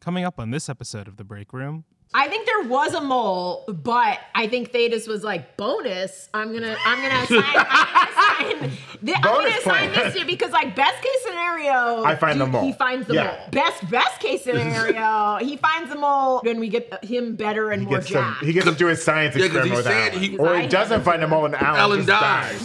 Coming up on this episode of The Break Room. I think there was a mole, but I think Thetis was like, bonus. I'm gonna assign this to you because like best case scenario, I find the mole. He finds the mole. Best case scenario, he finds the mole when we get him better and more jacked. He gets to do his science experiment with Alan. Or he doesn't find the mole and Alan just dies.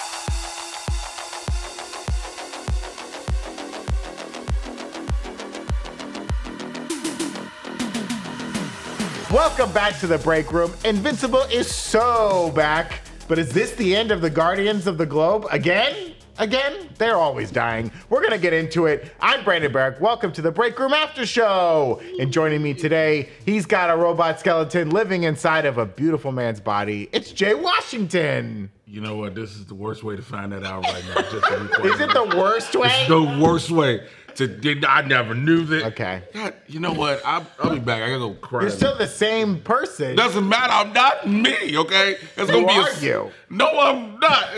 Welcome back to The Break Room. Invincible is so back. But is this the end of the Guardians of the Globe? Again? They're always dying. We're going to get into it. I'm Brandon Barrick. Welcome to The Break Room After Show. And joining me today, he's got a robot skeleton living inside of a beautiful man's body. It's Jay Washington. You know what? This is the worst way to find that out right now. Just to be quite Is it the worst way? It's the worst way. I never knew that. Okay. God, you know what? I'll be back. I gotta go cry. You're still the same person. Doesn't matter. I'm not me. Okay. It's Who are you? No, I'm not.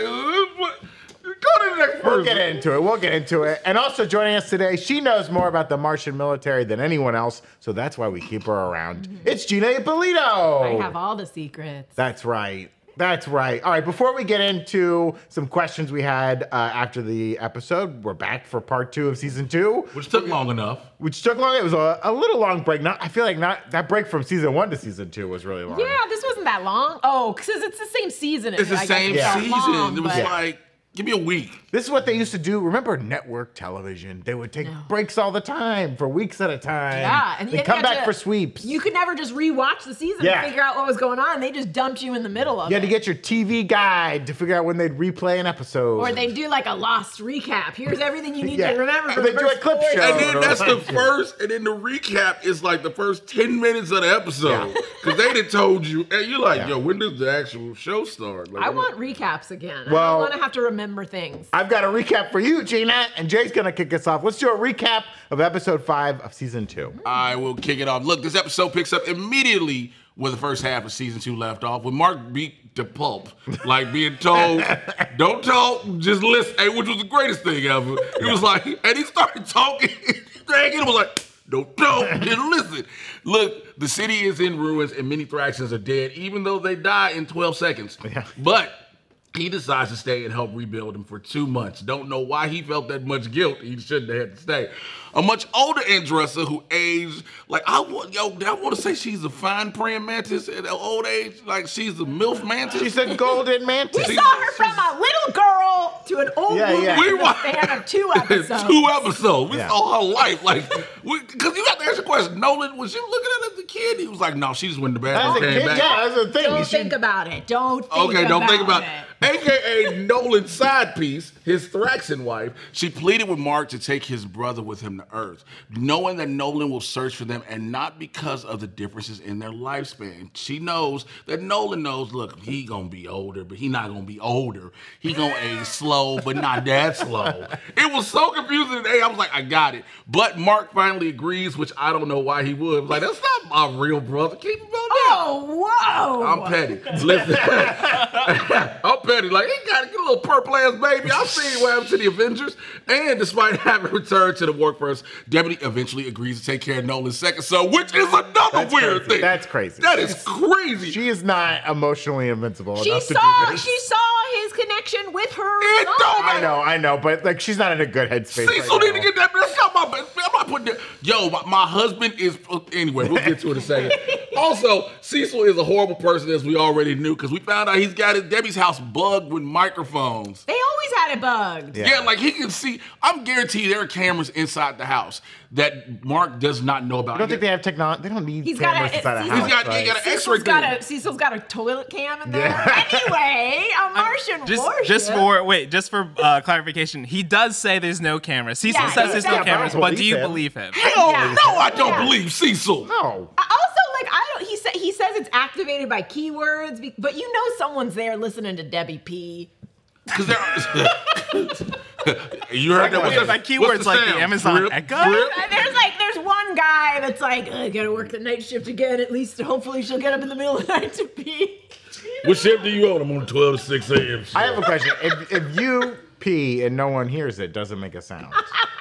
Go to the next person. We'll get into it. And also joining us today, she knows more about the Martian military than anyone else, so that's why we keep her around. It's Gina Ippolito. I have all the secrets. That's right. All right, before we get into some questions we had after the episode, we're back for part 2 of season 2. Which took long enough. It was a little long break. I feel like that break from season 1 to season 2 was really long. Yeah, this wasn't that long. Oh, because it's the same season. It's the same season. Long, it was like, give me a week. This is what they used to do. Remember network television? They would take breaks all the time for weeks at a time. Yeah, and they come back for sweeps. You could never just rewatch the season and figure out what was going on. They just dumped you in the middle of it. You had to get your TV guide to figure out when they'd replay an episode. Or they'd do like a lost recap. Here's everything you need to remember. Or they do a clip show. And then that's the first, and then the recap is like the first 10 minutes of the episode. Because they done told you, and you're like, yo, when does the actual show start? Like, I want recaps again. Well, I don't want to have to remember things. I've got a recap for you, Gina, and Jay's going to kick us off. Let's do a recap of episode 5 of season 2. I will kick it off. Look, this episode picks up immediately where the first half of season 2 left off, with Mark beat to pulp, like being told, don't talk, just listen, which was the greatest thing ever. It was like, and he started talking, dragging, was like, don't talk, just listen. Look, the city is in ruins and many Thraxians are dead, even though they die in 12 seconds. Yeah. But he decides to stay and help rebuild him for 2 months. Don't know why he felt that much guilt. He shouldn't have had to stay. A much older Andressa who aged, like, I want to say she's a fine praying mantis at an old age. Like, she's a MILF mantis. She's a golden mantis. We saw her from a little girl to an old woman in the span of 2 episodes. 2 episodes. We saw her life. Like, because you got to ask the question, Nolan, was you looking at it as a kid? He was like, no, she just went to bed and came back. Yeah, that's the thing. Don't think about it. Don't think about it. AKA Nolan's side piece, his Thraxian wife. She pleaded with Mark to take his brother with him to Earth, knowing that Nolan will search for them, and not because of the differences in their lifespan. She knows that Nolan knows, look, he gonna be older, but he not gonna be older. He gonna age slow, but not that slow. It was so confusing today. I was like, I got it. But Mark finally agrees, which I don't know why he would. Like, that's not my real brother. Keep him on down. Oh, whoa. I'm petty. Listen, I'm petty. Like, he got a little purple ass baby. I've seen what happened to the Avengers. And despite having returned to the workforce, Deputy eventually agrees to take care of Nolan's second son, which is another weird thing. That's crazy. That is crazy. She is not emotionally invincible enough She to do this. saw his connection with her. I know, but like she's not in a good headspace. Cecil need to get that. That's not my. I'm not putting that. Yo, my husband is. Anyway, we'll get to it in a second. Also, Cecil is a horrible person, as we already knew, because we found out he's got his Debbie's house bugged with microphones. They always had it bugged. Yeah, like he can see. I'm guaranteed there are cameras inside the house that Mark does not know about. I don't think they have technology. They don't need cameras inside a house. He got an X-ray cam. Cecil's got a toilet cam in there. Anyway, a Martian warship. Just for clarification, he does say there's no cameras. Cecil says there's no cameras, but do you believe him? Hell no, I don't believe Cecil. No. Also, like, he says it's activated by keywords, but you know someone's there listening to Debbie P. Because you heard that? What's like keywords like the Amazon Echo? There's one guy that's like, I gotta work the night shift again. At least, hopefully, she'll get up in the middle of the night to pee. What shift do you own? I'm on 12 to 6 a.m. I have a question. If you pee and no one hears it, does it make a sound?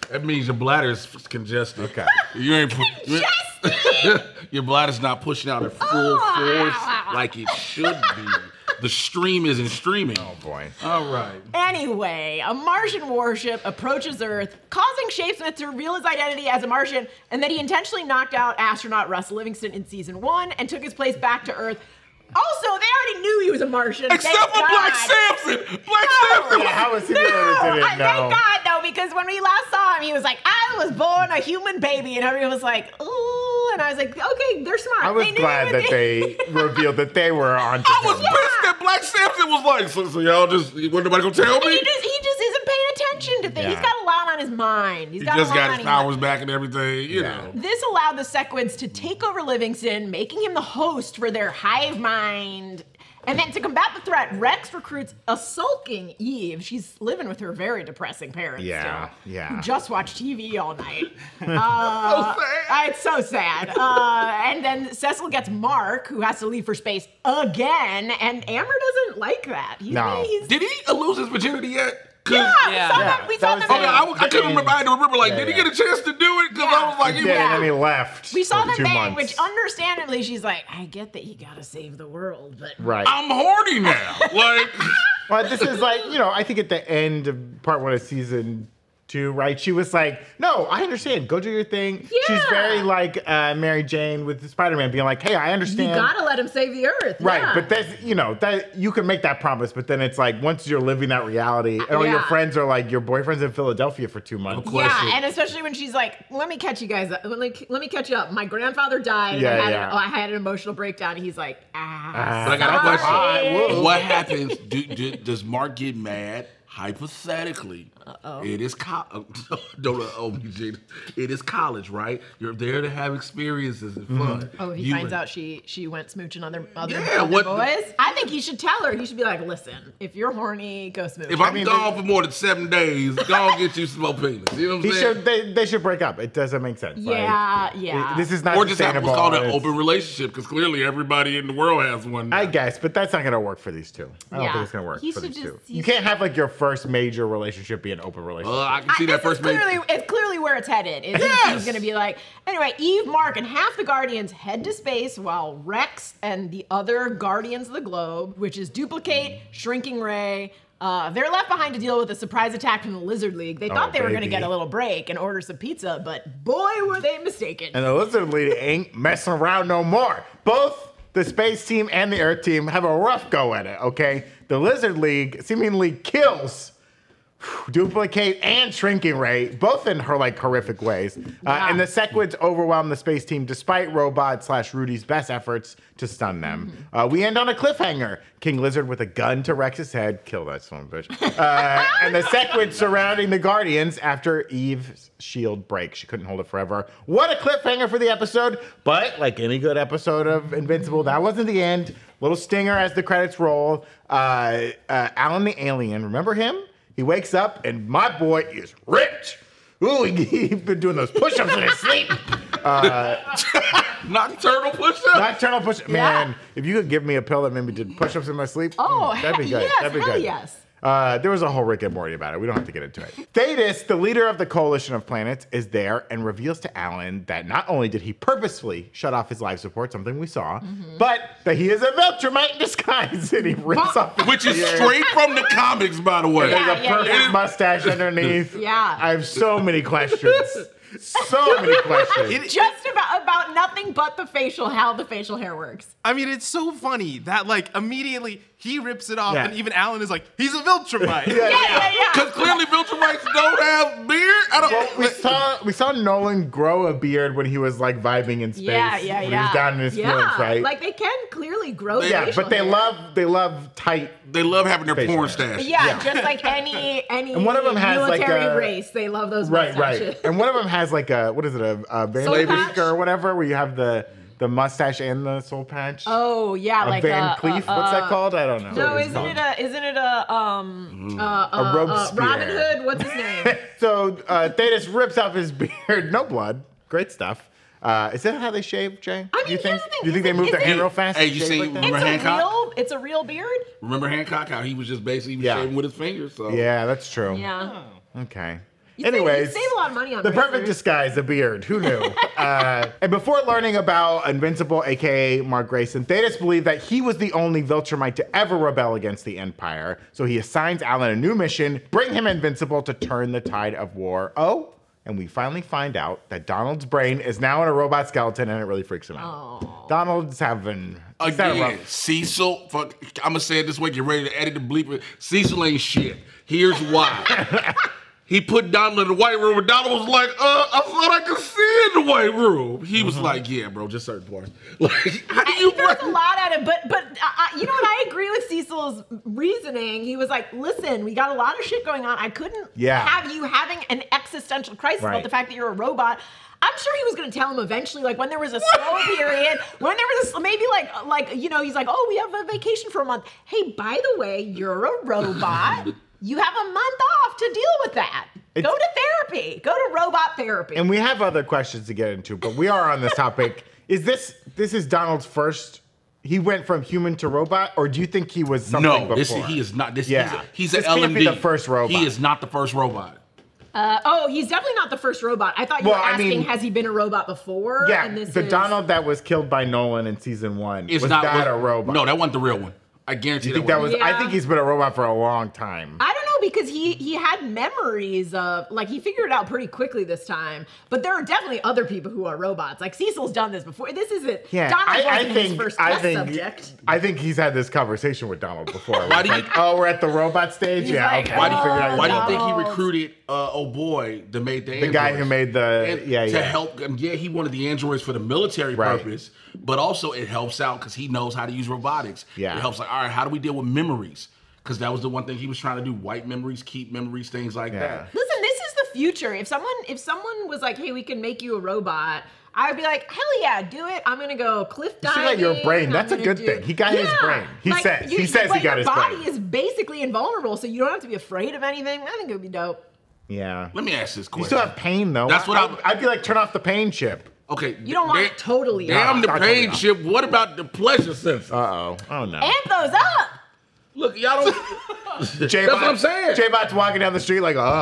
That means your bladder is congested. Okay. You ain't. Your bladder's not pushing out at full force like it should be. The stream isn't streaming. Oh boy. All right. Anyway, a Martian warship approaches Earth, causing Shapesmith to reveal his identity as a Martian, and that he intentionally knocked out astronaut Russ Livingston in season 1 and took his place back to Earth. Also, they already knew he was a Martian. Except for Black Samson. Black Samson. Yeah, how was he the only one that didn't know? Thank God, though, because when we last saw him, he was like, I was born a human baby. And everyone was like, ooh. And I was like, okay, they're smart. I was They knew glad that everything. they revealed that they were on to I was him. pissed that Black Samson was like, so y'all just, wasn't nobody gonna tell me? He just isn't paying attention to things. Yeah. He's got a lot on his mind. He just got his powers back and everything, you know. This allowed the Sequids to take over Livingston, making him the host for their hive mind. And then to combat the threat, Rex recruits a sulking Eve. She's living with her very depressing parents. Yeah, still, yeah. Who just watch TV all night. So sad. It's so sad. And then Cecil gets Mark, who has to leave for space again. And Amber doesn't like that. Did he lose his virginity yet? Yeah, we saw them. I couldn't remember. I had to remember. Like, did he get a chance to do it? Because I was like, and then he left. We saw for them 2 bang, months. which understandably she's like, I get that you gotta save the world, but Right. I'm horny now. Like, Well, this is like, I think at the end of part 1 of season 2, right? She was like, no, I understand. Go do your thing. Yeah. She's very like Mary Jane with Spider-Man being like, hey, I understand. you gotta let him save the Earth. Right, yeah. but that's, that you can make that promise, but then it's like, once you're living that reality, and all your Yeah. friends are like, your boyfriend's in Philadelphia for 2 months. Yeah, and especially when she's like, let me catch you guys up. Let me catch you up. My grandfather died, Yeah, and yeah. I had an emotional breakdown. He's like, but I got a sorry. question. What happens? Does Mark get mad? Hypothetically, it is it is college, right? You're there to have experiences and fun. Oh, if he finds out she went smooching other Yeah, other what- boys, I think he should tell her. He should be like, listen, if you're horny, go smooch. If I'm gone for more than 7 days, go and get you some more penis. You know what I'm saying? They should break up. It doesn't make sense. Yeah, yeah. This is not Or just have sustainable. what's called an It's- open relationship, because clearly everybody in the world has one. I guess, but that's not going to work for these two. I don't Yeah. think it's going to work He for should these two. just- You can't have like your first major relationship be an open relationship. I can see that first mate. It's clearly where it's headed. He's going to be like, anyway, Eve, Mark, and half the Guardians head to space while Rex and the other Guardians of the Globe, which is Duplicate, Shrinking Ray, they're left behind to deal with a surprise attack from the Lizard League. They thought they were going to baby. get a little break and order some pizza, but boy, were they mistaken. And the Lizard League ain't messing around no more. Both the space team and the Earth team have a rough go at it, okay? The Lizard League seemingly kills Duplicate and Shrinking Ray, both in her like horrific ways. And the Sequids overwhelm the space team despite Robot/Rudy's best efforts to stun them. We end on a cliffhanger. King Lizard with a gun to Rex's head. Kill that son of a bitch. And the Sequids surrounding the Guardians after Eve's shield breaks. She couldn't hold it forever. What a cliffhanger for the episode. But like any good episode of Invincible, that wasn't the end. Little stinger as the credits roll. Alan the Alien, remember him? He wakes up and my boy is ripped. Ooh, he's been doing those push-ups in his sleep. Nocturnal push-up? Nocturnal push-ups. Man, if you could give me a pill that made me do push-ups in my sleep, that'd be good. Yes, That'd be hell good. yes. There was a whole Rick and Morty about it. We don't have to get into it. Thetis, the leader of the coalition of planets, is there and reveals to Alan that not only did he purposefully shut off his life support, something we saw, but that he is a Viltrumite in disguise, and he rips off his Which is beard. straight from the comics, by the way. There's a Yeah, perfect yeah. mustache underneath. Yeah. I have so many questions. So many questions. Just about nothing but how the facial hair works. I mean, it's so funny that like immediately he rips it off, Yeah. and even Alan is like, he's a Viltrumite. Yeah. Because clearly Viltrumites don't have beard. I don't. We saw Nolan grow a beard when he was like vibing in space. Yeah. When he was down in his feelings, right? Like they can clearly grow yeah, facial but they hair. love tight. They love having their Facial porn hair. stash. Yeah, just like any And one of them has, like, military a- race, they love those Right, mustaches. right. And one of them has like a Van Soul Cleef patch? or whatever, where you have the mustache and the soul patch. Oh yeah, a like Van Cleef. What's that called? I don't know. No, what it's isn't called. it a Robespierre. Robin Hood? What's his name? So Thetis rips off his beard. No blood. Great stuff. Is that how they shave, Jay? I mean, you think? here's the thing, You think they move their isn't- hand real fast? Hey, to you shave see- like that? Remember Hancock? It's a real beard. Remember Hancock? How he was just basically Yeah. shaving with his fingers. So. Yeah, that's true. Yeah. Okay. Anyways, save a lot of money on the razors. perfect disguise, a beard. Who knew? And before learning about Invincible, aka Mark Grayson, Thetis believed that he was the only Viltrumite to ever rebel against the Empire. So he assigns Alan a new mission: bring him Invincible to turn the tide of war. Oh, and we finally find out that Donald's brain is now in a robot skeleton, and it really freaks him out. Oh. Donald's having Again, Cecil, I'm gonna say it this way, get ready to edit the bleeper. Cecil ain't shit. Here's why. He put Donald in the white room, and Donald was like, I thought I could see in the white room. He was like, yeah, bro, just certain parts. Like, how do you He throws a lot at it, but you know what? I agree with Cecil's reasoning. He was like, listen, we got a lot of shit going on. I couldn't have you having an existential crisis about the fact that you're a robot. I'm sure he was going to tell him eventually, like when there was a slow period, when there was maybe like, you know, he's like, oh, we have a vacation for a month. Hey, by the way, you're a robot. You have a month off to deal with that. Go to therapy. Go to robot therapy. And we have other questions to get into, but we are on this topic. This is Donald's first? He went from human to robot, or do you think he was something before? He is not. He's this an LMD. Can't be the first robot. He is not the first robot. He's definitely not the first robot. I thought you were asking, has he been a robot before? Yeah, and Donald that was killed by Nolan in season 1. Was that a robot? No, that wasn't the real one. I guarantee you. I think he's been a robot for a long time. I don't know, because he had memories of, like, he figured it out pretty quickly this time. But there are definitely other people who are robots. Like, Cecil's done this before. This isn't. Yeah, Donald wasn't his first test subject. I think he's had this conversation with Donald before. Why do you? We're at the robot stage. Yeah, like, okay. Why do you think he recruited to make the guy who made to help? He wanted the androids for the military purpose, but also it helps out because he knows how to use robotics. Yeah, it helps. Like, all right, how do we deal with memories? Because that was the one thing he was trying to do: wipe memories, keep memories, things like that. Listen, this is the future. If someone was like, "Hey, we can make you a robot," I would be like, "Hell yeah, do it!" I'm gonna go cliff diving. You got your brain. That's a good thing. He got his brain. He says he got his brain. Your body is basically invulnerable, so you don't have to be afraid of anything. I think it would be dope. Yeah. Let me ask this question. You still have pain though. That's what I'd be like, turn off the pain chip. Okay. You don't want it totally. Damn the pain chip. What about the pleasure sensor? Oh no. Amp those up. Look, y'all don't. That's what I'm saying. J-Bot's walking down the street like, Now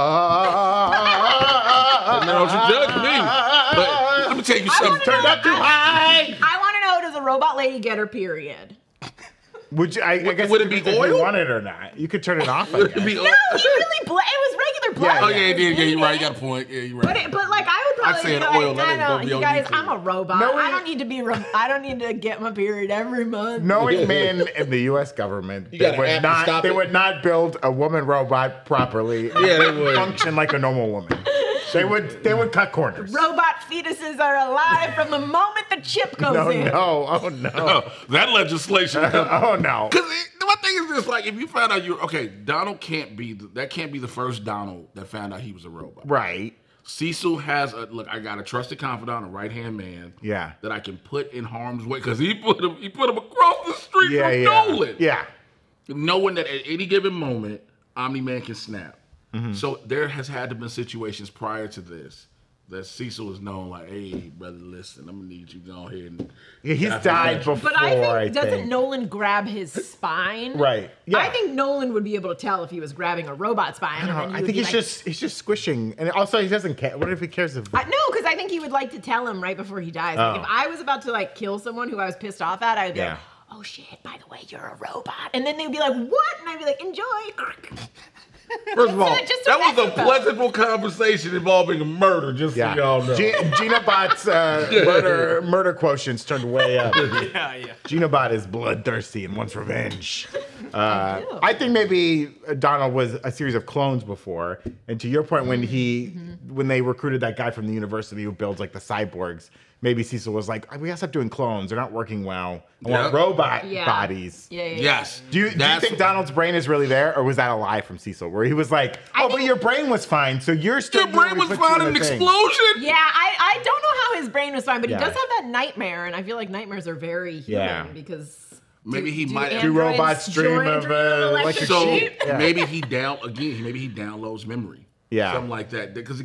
don't you judge me. But let me tell you something. Turned up too high. I want to know, does a robot lady get her period? Would you? I guess would it be if you oil? want it or not? You could turn it off. Would it be No, he really it was regular blood. Oh yeah, it did. Yeah, you're right. You got a point. Yeah, you're right. But like I would probably I'd say be an oil, like, let it go no, be you on guys, YouTube. I'm a robot. I don't need to be. I don't need to get my period every month. Knowing men in the U.S. government, they would not build a woman robot properly. Yeah, they would function like a normal woman. They would cut corners. Robot fetuses are alive from the moment the chip goes in. Oh no. That legislation. Oh no. Because my thing is this: like, if you found out Donald can't be the first Donald that found out he was a robot. Right. Cecil has I got a trusted confidant, a right-hand man. Yeah. That I can put in harm's way because he put him across the street from Nolan. Yeah. Knowing that at any given moment, Omni-Man can snap. Mm-hmm. So there has had to been situations prior to this that Cecil is known like, hey, brother, listen, I'm gonna need you to go ahead and. Yeah, he's died before. But I think doesn't Nolan grab his spine? Right. Yeah. I think Nolan would be able to tell if he was grabbing a robot spine. I think he's just squishing, and also he doesn't care. What if he cares if? No, because I think he would like to tell him right before he dies. Like, if I was about to kill someone who I was pissed off at, I would be like, oh shit, by the way, you're a robot. And then they'd be like, what? And I'd be like, enjoy. First of all, that was a pleasurable conversation involving a murder, just so y'all know. Genobot's murder quotient's turned way up. Yeah. Genobot is bloodthirsty and wants revenge. I think maybe Donald was a series of clones before. And to your point, when they recruited that guy from the university who builds like the cyborgs, maybe Cecil was like, we gotta stop doing clones. They're not working well. I want robot bodies. Yeah. Yes. Do you think Donald's brain is really there, or was that a lie from Cecil, where he was like, but your brain was fine, so you're still. Your brain was fine in an explosion? Yeah, I don't know how his brain was fine, but he does have that nightmare, and I feel like nightmares are very human because. Maybe he might do robots dream of electric sheep? Maybe he downloads memory. Yeah. Something like that. Because again,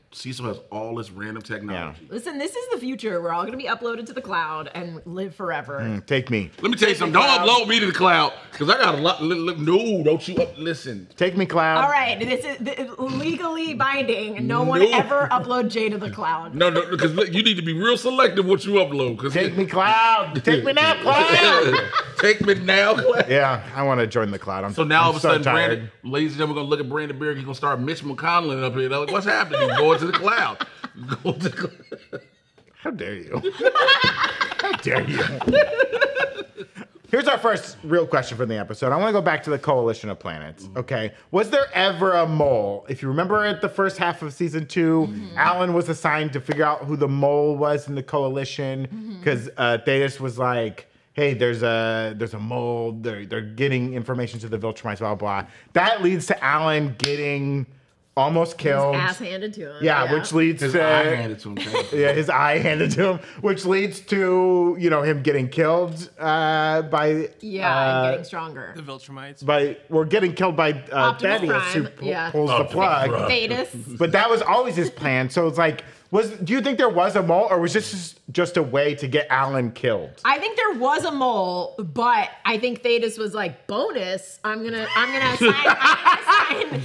Cecil has all this random technology. Listen, this is the future. We're all going to be uploaded to the cloud and live forever. Take me. Let me tell you something. Don't upload me to the cloud because I got a lot. No, don't you listen. Take me, cloud. All right, this is legally binding. No one ever upload Jay to the cloud. No, because you need to be real selective what you upload. Take me, cloud. Take me now, cloud. Take me now, cloud. Yeah, I want to join the cloud. So now all of a sudden, tired. ladies and gentlemen, we're gonna look at Brandon Berg. He's gonna start Mitch McConnell up here. Like, what's happening? He's going to the cloud. Go to the cloud. How dare you? How dare you? Here's our first real question from the episode. I want to go back to the Coalition of Planets. Okay. Was there ever a mole? If you remember at the first half of season 2, Alan was assigned to figure out who the mole was in the Coalition because Thetis was like, hey, there's a mole. They're getting information to the Viltrumites, blah, blah, blah. That leads to Alan getting almost killed. His ass handed to him. Yeah, which leads His to eye handed to him. yeah, his eye handed to him, which leads to him getting killed by and getting stronger. The Viltrumites. we're getting killed by Optimus Thaddeus, who Prime, pulls the plug. Thetis. But that was always his plan. So it's like, do you think there was a mole, or was this just a way to get Alan killed? I think there was a mole, but I think Thetis was like, bonus. I'm gonna assign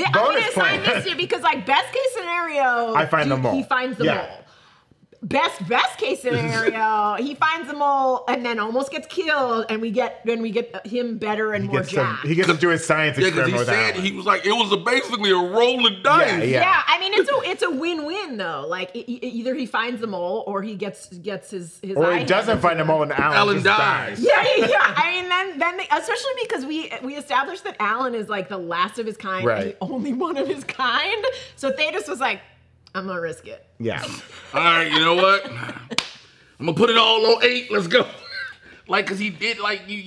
this to you because like best case scenario, I find the mole. He finds the mole. Best case scenario, he finds the mole and then almost gets killed, and we get him better and more jacked. He gets to do his science experiment because with he said Alan. he was like, it was basically a rolling dice. Yeah, I mean it's a win-win though. Like either he finds the mole or he gets his Or eye he doesn't find the mole and Alan just dies. Yeah. I mean, then especially because we established that Alan is like the last of his kind, Right. and the only one of his kind. So Thetis was like, I'm gonna risk it. Yeah. All right, you know what? I'm gonna put it all on 8. Let's go. Cause he did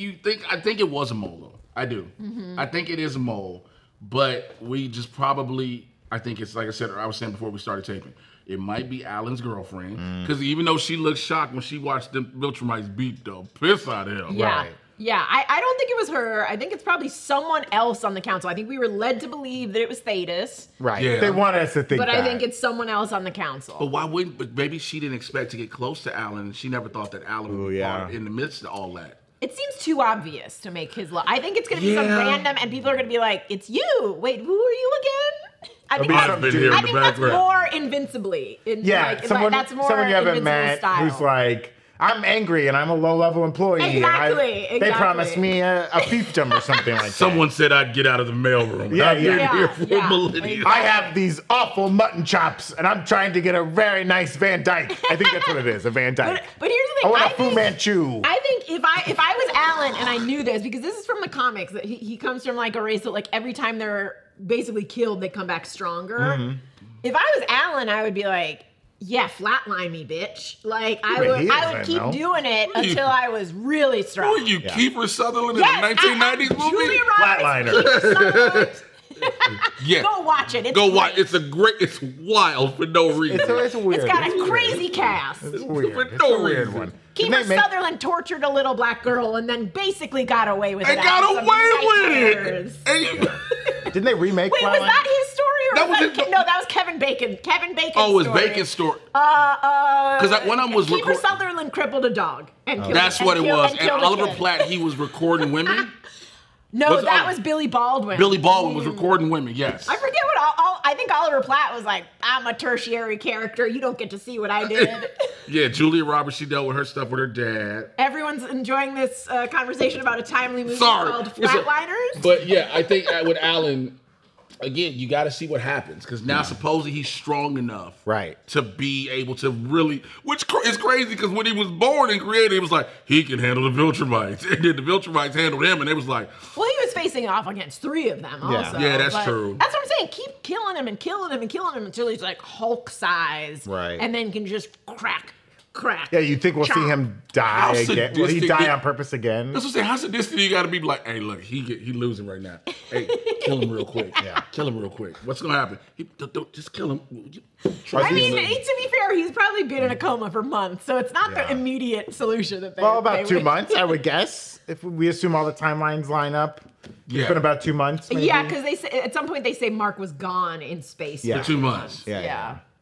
I think it was a mole though. I do. I think it is a mole, but we just probably, I think it's like I was saying before we started taping. It might be Alan's girlfriend, because even though she looked shocked when she watched the Viltrumites beat the piss out of him. Yeah. Right. Yeah, I don't think it was her. I think it's probably someone else on the council. I think we were led to believe that it was Thetis. Right. Yeah. They wanted us to think But that. I think it's someone else on the council. But why wouldn't? But maybe she didn't expect to get close to Alan, and she never thought that Alan would be part in the midst of all that. It seems too obvious to make his love. I think it's going to be some random, and people are going to be like, it's you. Wait, who are you again? I think that's more Invincibly. That's more someone you haven't Invincible met style. who's like, I'm angry and I'm a low-level employee. Exactly. And they promised me a fiefdom or something like that. Someone said I'd get out of the mailroom. Yeah, I've been yeah. here for millennia. I have these awful mutton chops, and I'm trying to get a very nice Van Dyke. I think that's what it is, a Van Dyke. But here's the thing. I want a Fu Manchu. I think if I was Alan and I knew this, because this is from the comics, that he comes from like a race that like every time they're basically killed, they come back stronger. If I was Alan, I would be like, yeah, flatline me, bitch. Like I would keep doing it until I was really strong. Who are you, Kiefer Sutherland in the 1990s movie? Julia Roberts, Flatliner. Yeah. Go watch it. Go watch. It's wild for no reason. It's weird. It's got a crazy cast. It's weird. For It's no a weird reason. one. Kiefer Sutherland tortured a little black girl and then basically got away with it. And got after some away nightmares. with it. Didn't they remake Wait, was Flatline? that his story? Or That was was that his- no, that was Kevin Bacon. Kevin Bacon's Oh, it was story. Bacon's story. Because when I was Kiefer record- Sutherland crippled a dog and killed That's what it was. And killed a Oliver kid. Platt, he was recording women. No, was that Oliver- was Billy Baldwin. Billy Baldwin was recording women, yes. I forget what I think Oliver Platt was like, I'm a tertiary character. You don't get to see what I did. Yeah, Julia Roberts, she dealt with her stuff with her dad. Everyone's enjoying this conversation about a timely movie Sorry. called Flatliners. But yeah, I think with Alan, again, you got to see what happens, because now supposedly he's strong enough, Right. to be able to really, which is crazy, because when he was born and created, he was like, he can handle the Viltrumites, and then the Viltrumites handled him, and it was like, Well, he was facing off against 3 of them also. Yeah, that's but true. That's what I'm saying. Keep killing him and killing him and killing him until he's like Hulk size. Right. And then can just crack. Yeah, you think we'll see him die How again? Will he sadistic die it- on purpose again? that's what I'm saying, how sadistic you got to be like, hey, look, he losing right now. Hey, kill him real quick. Yeah. Kill him real quick. What's going to happen? Don't just kill him. I mean, to be fair, he's probably been in a coma for months, so it's not the Yeah. immediate solution that they. Well, about they 2 would- months, I would guess. If we assume all the timelines line up, Yeah. it's been about 2 months. Maybe. Yeah, because they say at some point they say Mark was gone in space. Yeah. For 2 months. Yeah. Yeah.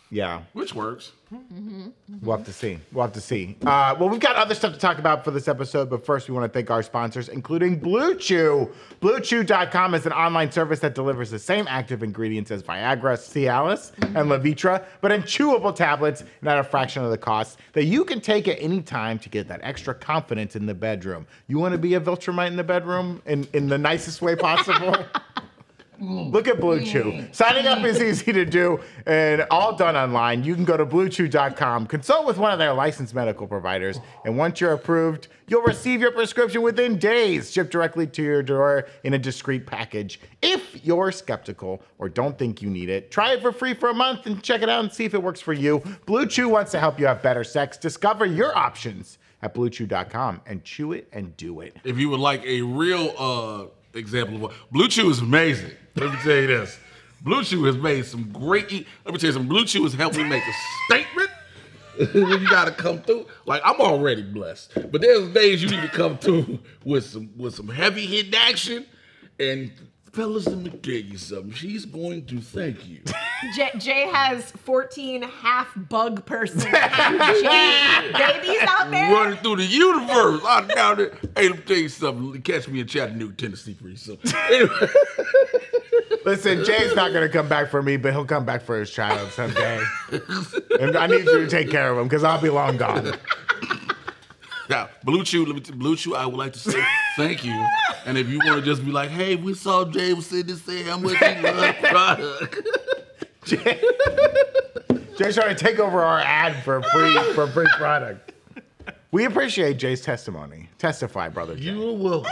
Yeah. Which works. We'll have to see. Well, we've got other stuff to talk about for this episode, but first we want to thank our sponsors, including Blue Chew. BlueChew.com is an online service that delivers the same active ingredients as Viagra, Cialis, and Levitra, but in chewable tablets and at a fraction of the cost that you can take at any time to get that extra confidence in the bedroom. You want to be a Viltrumite in the bedroom in the nicest way possible? Look at Blue Chew. Signing up is easy to do and all done online. You can go to BlueChew.com, consult with one of their licensed medical providers, and once you're approved, you'll receive your prescription within days, shipped directly to your door in a discreet package. If you're skeptical or don't think you need it, try it for free for a month and check it out and see if it works for you. Blue Chew wants to help you have better sex. Discover your options at BlueChew.com and chew it and do it. If you would like a real example of what Blue Chew is amazing. Let me tell you this. Blue Chew has made some great. Let me tell you something. Blue Chew has helped me make a statement. You gotta come through. Like, I'm already blessed, but there's days you need to come through with some heavy hitting action. And fellas, let me tell you something. She's going to thank you. Jay has 14 half bug person babies out there running through the universe. I'm down there. Hey, let me tell you something. Catch me in Chattanooga, Tennessee, pretty soon. Anyway. Listen, Jay's not going to come back for me, but he'll come back for his child someday. And I need you to take care of him because I'll be long gone. Now, Blue Chew, I would like to say thank you. And if you want to just be like, hey, we saw Jay was sitting there saying how much he loves product. Jay's trying to take over our ad for free product. We appreciate Jay's testimony. Testify, brother Jay. You're welcome.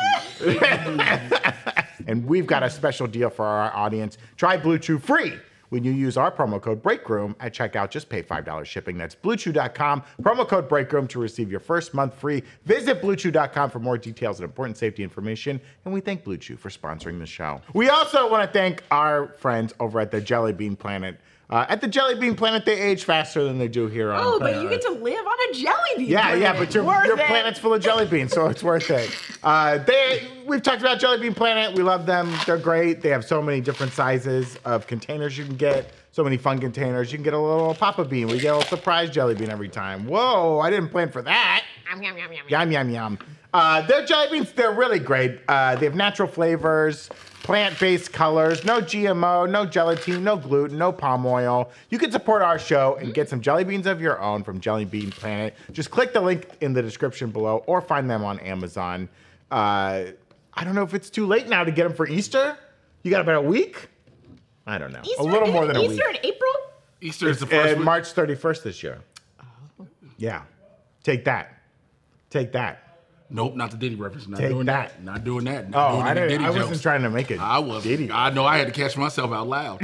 And we've got a special deal for our audience. Try Blue Chew free when you use our promo code BREAKROOM at checkout. Just pay $5 shipping. That's BlueChew.com. Promo code BREAKROOM to receive your first month free. Visit BlueChew.com for more details and important safety information. And we thank Blue Chew for sponsoring the show. We also want to thank our friends over at the Jelly Bean Planet. At the Jelly Bean Planet, they age faster than they do here on Oh, but you get to live on a jelly bean planet. Yeah, but your planet's full of jelly beans, so it's worth it. We've talked about Jelly Bean Planet. We love them. They're great. They have so many different sizes of containers you can get. So many fun containers. You can get a little Papa Bean. We get a little surprise jelly bean every time. Whoa, I didn't plan for that. Yum, yum, yum, yum. Yum, yum, yum. Their jelly beans, they're really great. They have natural flavors, plant-based colors, no GMO, no gelatin, no gluten, no palm oil. You can support our show and get some jelly beans of your own from Jelly Bean Planet. Just click the link in the description below or find them on Amazon. I don't know if it's too late now to get them for Easter. You got about a week? I don't know. Easter, a little more than a week. Easter in April? Easter is the first week. March 31st this year. Oh. Yeah. Take that. Nope, not the Diddy reference. Not Take doing that. Not doing that. I wasn't trying to make it. I was. Diddy. I know I had to catch myself out loud.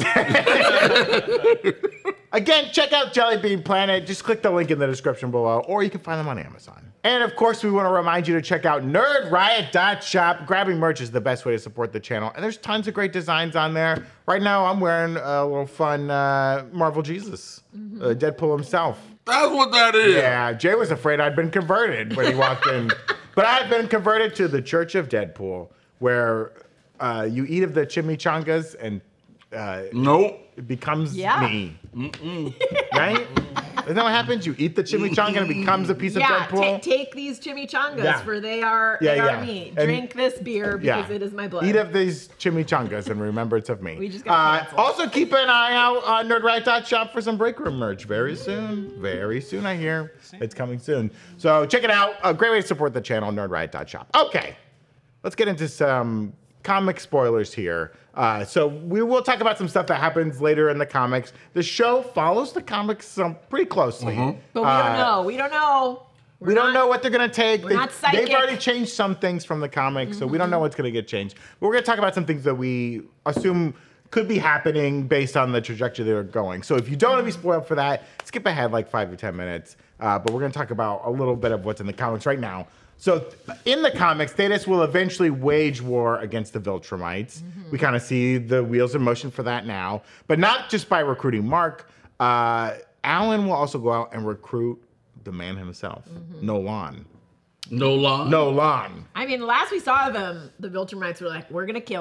Again, check out Jelly Bean Planet. Just click the link in the description below, or you can find them on Amazon. And of course, we want to remind you to check out nerdriot.shop. Grabbing merch is the best way to support the channel, and there's tons of great designs on there. Right now, I'm wearing a little fun Marvel Jesus, Deadpool himself. That's what that is. Yeah, Jay was afraid I'd been converted when he walked in. But I've been converted to the Church of Deadpool, where you eat of the chimichangas and nope. it becomes me. Right? Isn't that what happens? You eat the chimichanga and it becomes a piece of Deadpool? Take these chimichangas, for they are me. And drink this beer because it is my blood. Eat of these chimichangas and remember it's of me. We just got canceled. Also, keep an eye out on nerdriot.shop for some break room merch very soon. Very soon, I hear. It's coming soon. So check it out. A great way to support the channel, nerdriot.shop. Okay, let's get into some comic spoilers here. So we will talk about some stuff that happens later in the comics. The show follows the comics pretty closely. But we don't know. We don't know what they're going to take. Not psychic. They've already changed some things from the comics, so we don't know what's going to get changed. But we're going to talk about some things that we assume could be happening based on the trajectory they're going. So if you don't want to be spoiled for that, skip ahead like 5 or 10 minutes. But we're going to talk about a little bit of what's in the comics right now. So in the comics, Thetis will eventually wage war against the Viltrumites. We kind of see the wheels in motion for that now. But not just by recruiting Mark. Alan will also go out and recruit the man himself, Nolan. Nolan? Nolan. I mean, last we saw of him, the Viltrumites were like, we're going to kill him.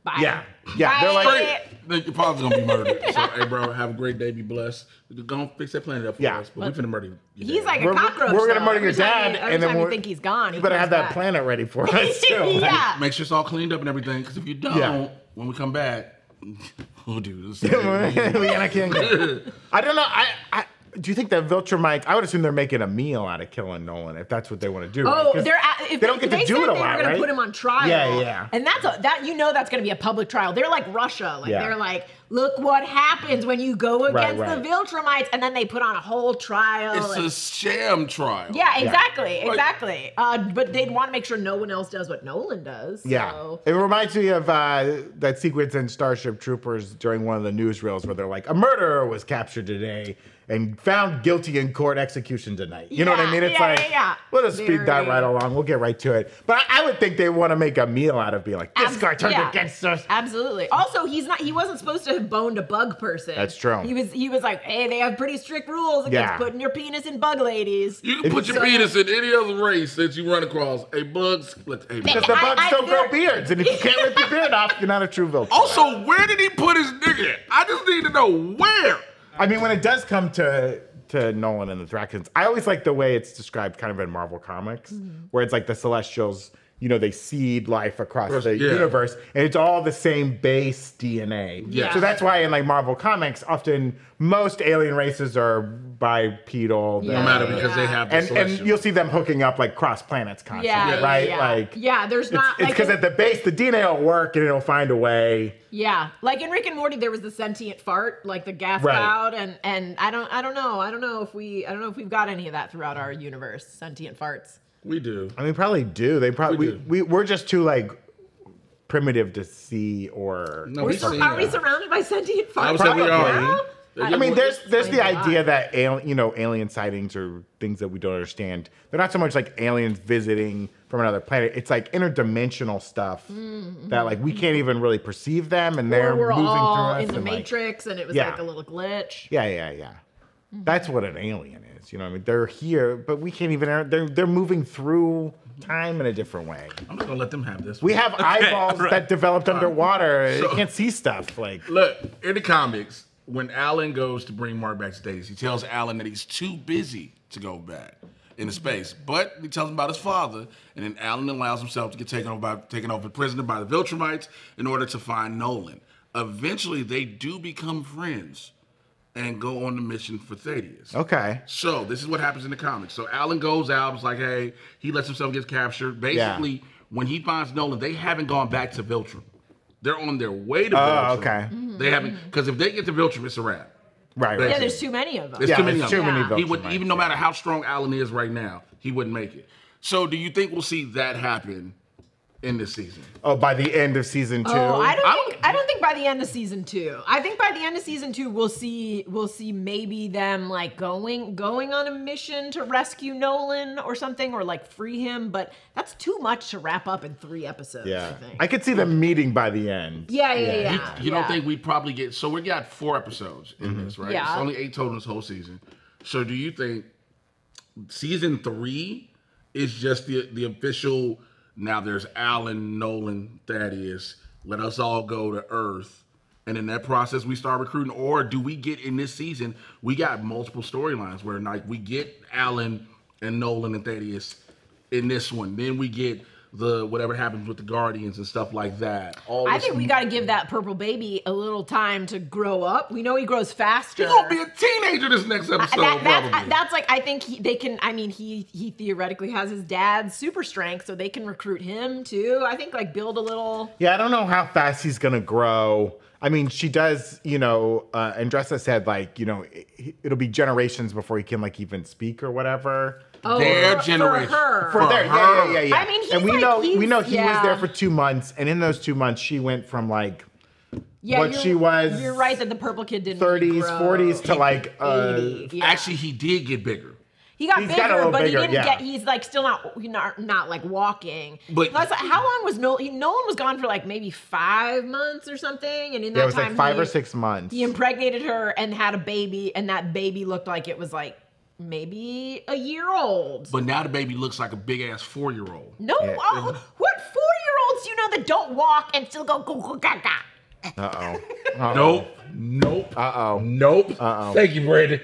Bye. Yeah. Yeah. They're like, Bye. Then your father's gonna be murdered. So, hey, bro, have a great day. Be blessed. Go and fix that planet up for us. But we finna murder you. He's like a we're cockroach. gonna though. murder your Every time dad, you- every and then time you we're- think he's gone. you better have that planet ready for us, too. Yeah. Make sure it's all cleaned up and everything. Because if you don't, Yeah. when we come back, we'll do this. We gotta kill him. I don't know. Do you think that Viltrumite? I would assume they're making a meal out of killing Nolan if that's what they want to do. Oh, right? 'Cause if they don't get to they do said it a they lot, were gonna right? put him on trial. Yeah. And that's that's gonna be a public trial. They're like Russia. Like Yeah. they're like, look what happens when you go against right. the Viltrumites, and then they put on a whole trial. It's and- a sham trial. yeah, exactly, Like- exactly. But they'd want to make sure no one else does what Nolan does. Yeah, So. it reminds me of that sequence in Starship Troopers during one of the newsreels where they're like, a murderer was captured today and found guilty in court, execution tonight. You know what I mean? It's we'll just speed that Very- right along. We'll get right to it. But I would think they want to make a meal out of being like, this guy turned against us. Absolutely. Also, he wasn't supposed to have boned a bug person. That's true. He was like, hey, they have pretty strict rules against putting your penis in bug ladies. You can put your penis in any other race that you run across. Hey, bugs. Hey, Because the bugs don't grow beards. And if you can't rip your beard off, you're not a true Viltrumite. Also, where did he put his nigga? I just need to know where. I mean, when it does come to Nolan and the Thraxans, I always like the way it's described kind of in Marvel Comics, where it's like the Celestials, they seed life across the universe, and it's all the same base DNA. Yeah. So that's why in like Marvel Comics, often most alien races are bipedal. Yeah. No matter because they have the And Celestial. you'll see them hooking up like cross planets constantly, right? Like there's not it's because at the base the DNA will work and it'll find a way. Yeah, like in Rick and Morty, there was the sentient fart, like the gas Right. cloud, and I don't know if we've got any of that throughout our universe, sentient farts. We do. I mean, probably do. They probably we're just too like primitive to see or. No, we've seen Are we that. surrounded by sentient farts? I would say we are. now? I mean, there's the explains a idea lot. that alien sightings or things that we don't understand. They're not so much like aliens visiting from another planet. It's like interdimensional stuff that like we can't even really perceive them, and they're Or we're moving all through us. in the and, like, Matrix, and it was Yeah. like a little glitch. yeah. That's what an alien is. You know what I mean? They're here, but we can't even. They're moving through time in a different way. I'm just gonna let them have this. We have eyeballs right. that developed underwater. So- they can't see stuff. Like Look, in the comics, when Alan goes to bring Mark back to Days, he tells Alan that he's too busy to go back into space. But he tells him about his father, and then Alan allows himself to get taken over prisoner by the Viltrumites in order to find Nolan. Eventually, they do become friends and go on the mission for Thaddeus. okay, So this is what happens in the comics. So Alan goes out, it's like, hey, he lets himself get captured. Basically, when he finds Nolan, they haven't gone back to Viltrum. They're on their way to Viltrum. Oh, okay. They haven't, because if they get to Viltrum, it's a wrap. right. Yeah, right. there's too many of them. There's Yeah, too many there's of too them. many He would, Viltrumites, even no matter how strong Alan is right now, he wouldn't make it. So do you think we'll see that happen in this season? Oh, by the end of season 2. Oh, I don't think by the end of season 2. I think by the end of season 2 we'll see maybe them like going on a mission to rescue Nolan or something, or like free him, but that's too much to wrap up in 3 episodes, Yeah, I think. I could see them meeting by the end. Yeah. You don't think we'd probably get, so we got 4 episodes in this, right? Yeah. It's only 8 total in this whole season. So do you think season 3 is just the official, now there's Alan, Nolan, Thaddeus, let us all go to Earth, and in that process we start recruiting? Or do we get, in this season, we got multiple storylines where like we get Alan and Nolan and Thaddeus in this one, then we get the whatever happens with the Guardians and stuff like that. All I this think we got to give that purple baby a little time to grow up. We know he grows faster. He's gonna be a teenager this next episode, probably. That's like, I think they can. I mean, he theoretically has his dad's super strength, so they can recruit him too. I think like build a little. Yeah, I don't know how fast he's gonna grow. I mean, she does, Andressa said like, it'll be generations before he can like even speak or whatever. Oh, Their for generation. her. For there, yeah. I mean, he's and we like- know he's- he was yeah. there for 2 months, and in those 2 months, she went from like Yeah, what she was. You're right that the purple kid didn't really 30s, grow. 40s to like 80. Yeah. Actually, he did get bigger. he got he's bigger, got a little but bigger, he didn't yeah. get. He's like still not like walking. But- Plus, how long was Nolan? Nolan was gone for like maybe 5 months or something, and in that it was time like 5 or 6 months. he impregnated her and had a baby, and that baby looked like it was like maybe a year old. But now the baby looks like a big ass 4-year-old. No, Yeah. what 4-year-old most you know that don't walk and still go gaga? Uh-oh. Nope. Uh-oh. Nope. Uh-oh. Thank you, Brandon.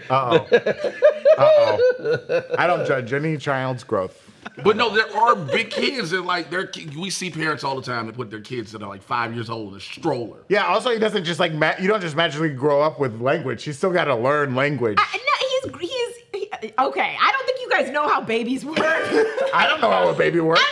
I don't judge any child's growth. But no, there are big kids that like we see parents all the time that put their kids that are like 5 years old in a stroller. Yeah, also he doesn't just like, you don't just magically grow up with language. He's still got to learn language. No, okay, I don't think you guys know how babies work. I don't know how a baby works.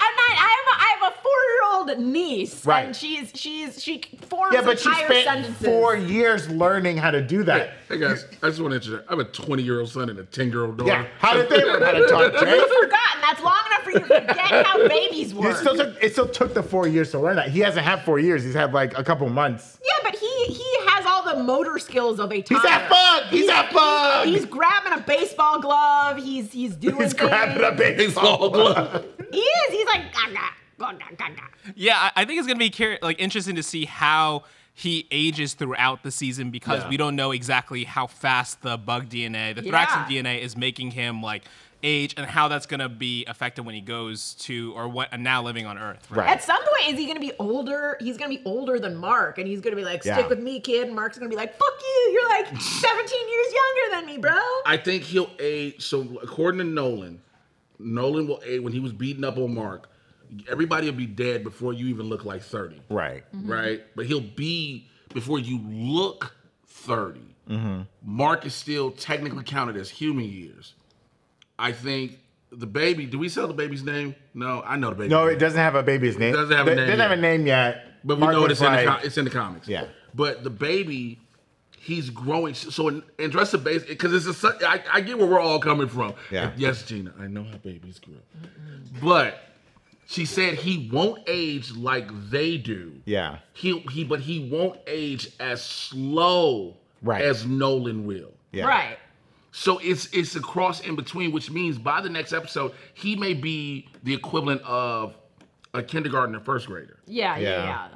I have a 4-year-old niece, Right. and she forms Yeah, but she entire spent sentences. 4 years learning how to do that. Hey guys, I just want to introduce. I have a 20-year-old son and a 10-year-old daughter. Yeah, how did they learn how to talk, Jay? You've forgotten. That's long enough for you to forget how babies work. It still took the 4 years to learn that. He hasn't had 4 years. He's had like a couple months. Yeah, but he has all the motor skills of a toddler. He's that bug. He's that bug. He's grabbing a baseball glove. He's doing He's grabbing a things. baseball glove. He is. He's like gaga, gaga, gaga. Yeah, I think it's gonna be interesting to see how he ages throughout the season because we don't know exactly how fast the bug DNA, the Thraxan DNA, is making him like age, and how that's gonna be affected when he goes to now living on Earth. Right. At some point, is he going to be older? He's going to be older than Mark, and he's going to be like, stick with me, kid. And Mark's going to be like, fuck you. You're like 17 years younger than me, bro. I think he'll age. So according to Nolan will age when he was beating up on Mark. Everybody will be dead before you even look like 30. Right. Right? But he'll be before you look 30. Mark is still technically counted as human years. I think the baby, do we sell the baby's name? No, I know the baby. No, name. it doesn't have a baby's name. It doesn't have a name It doesn't have a name yet. But we Mark know was it's in the comics. Yeah. But the baby, he's growing. So in Dress the Base, because I get where we're all coming from. Yeah. Yes, Gina, I know how babies grow. But she said he won't age like they do. Yeah. But he won't age as slow as Nolan will. Yeah. Right. So it's a cross in between, which means by the next episode, he may be the equivalent of a kindergartner, first grader. Yeah.